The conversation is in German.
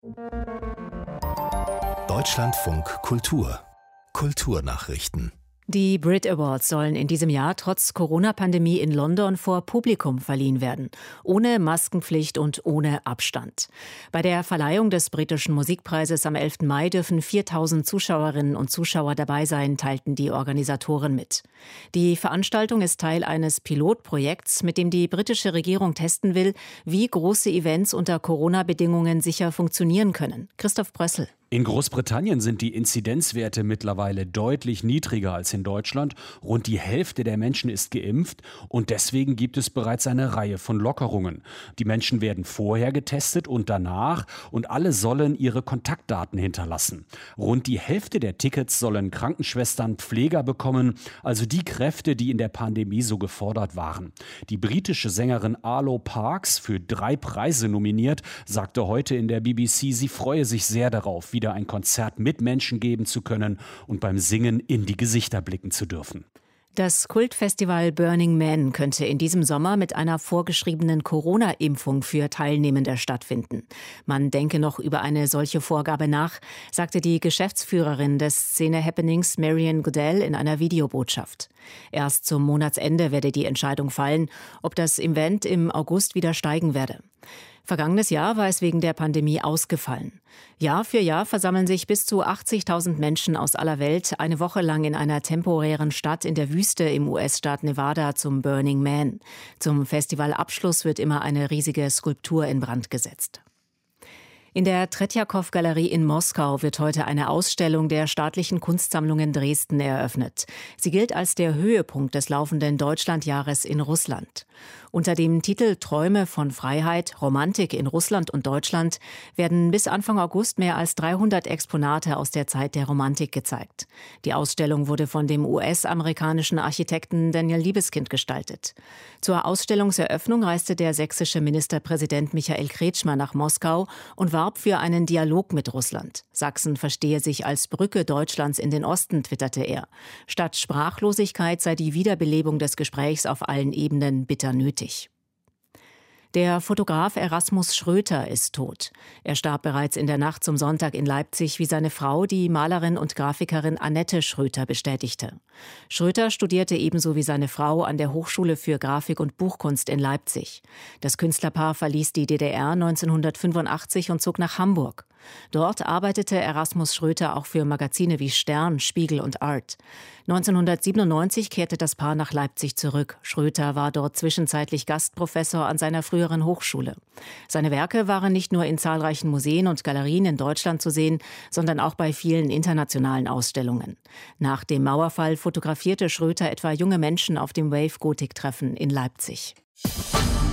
Deutschlandfunk Kultur Kulturnachrichten. Die Brit Awards sollen in diesem Jahr trotz Corona-Pandemie in London vor Publikum verliehen werden. Ohne Maskenpflicht und ohne Abstand. Bei der Verleihung des britischen Musikpreises am 11. Mai dürfen 4.000 Zuschauerinnen und Zuschauer dabei sein, teilten die Organisatoren mit. Die Veranstaltung ist Teil eines Pilotprojekts, mit dem die britische Regierung testen will, wie große Events unter Corona-Bedingungen sicher funktionieren können. Christoph Brössel. In Großbritannien sind die Inzidenzwerte mittlerweile deutlich niedriger als in Deutschland. Rund die Hälfte der Menschen ist geimpft und deswegen gibt es bereits eine Reihe von Lockerungen. Die Menschen werden vorher getestet und danach und alle sollen ihre Kontaktdaten hinterlassen. Rund die Hälfte der Tickets sollen Krankenschwestern, Pfleger bekommen, also die Kräfte, die in der Pandemie so gefordert waren. Die britische Sängerin Arlo Parks, für 3 Preise nominiert, sagte heute in der BBC, sie freue sich sehr darauf, wieder ein Konzert mit Menschen geben zu können und beim Singen in die Gesichter blicken zu dürfen. Das Kultfestival Burning Man könnte in diesem Sommer mit einer vorgeschriebenen Corona-Impfung für Teilnehmende stattfinden. Man denke noch über eine solche Vorgabe nach, sagte die Geschäftsführerin des Szene-Happenings Marion Goodell in einer Videobotschaft. Erst zum Monatsende werde die Entscheidung fallen, ob das Event im August wieder steigen werde. Vergangenes Jahr war es wegen der Pandemie ausgefallen. Jahr für Jahr versammeln sich bis zu 80.000 Menschen aus aller Welt eine Woche lang in einer temporären Stadt in der Wüste im US-Staat Nevada zum Burning Man. Zum Festivalabschluss wird immer eine riesige Skulptur in Brand gesetzt. In der Tretjakow-Galerie in Moskau wird heute eine Ausstellung der Staatlichen Kunstsammlungen Dresden eröffnet. Sie gilt als der Höhepunkt des laufenden Deutschlandjahres in Russland. Unter dem Titel Träume von Freiheit, Romantik in Russland und Deutschland werden bis Anfang August mehr als 300 Exponate aus der Zeit der Romantik gezeigt. Die Ausstellung wurde von dem US-amerikanischen Architekten Daniel Libeskind gestaltet. Zur Ausstellungseröffnung reiste der sächsische Ministerpräsident Michael Kretschmer nach Moskau und warb für einen Dialog mit Russland. Sachsen verstehe sich als Brücke Deutschlands in den Osten, twitterte er. Statt Sprachlosigkeit sei die Wiederbelebung des Gesprächs auf allen Ebenen bitter nötig. Der Fotograf Erasmus Schröter ist tot. Er starb bereits in der Nacht zum Sonntag in Leipzig, wie seine Frau, die Malerin und Grafikerin Annette Schröter, bestätigte. Schröter studierte ebenso wie seine Frau an der Hochschule für Grafik und Buchkunst in Leipzig. Das Künstlerpaar verließ die DDR 1985 und zog nach Hamburg. Dort arbeitete Erasmus Schröter auch für Magazine wie Stern, Spiegel und Art. 1997 kehrte das Paar nach Leipzig zurück. Schröter war dort zwischenzeitlich Gastprofessor an seiner früheren Hochschule. Seine Werke waren nicht nur in zahlreichen Museen und Galerien in Deutschland zu sehen, sondern auch bei vielen internationalen Ausstellungen. Nach dem Mauerfall fotografierte Schröter etwa junge Menschen auf dem Wave-Gotik-Treffen in Leipzig.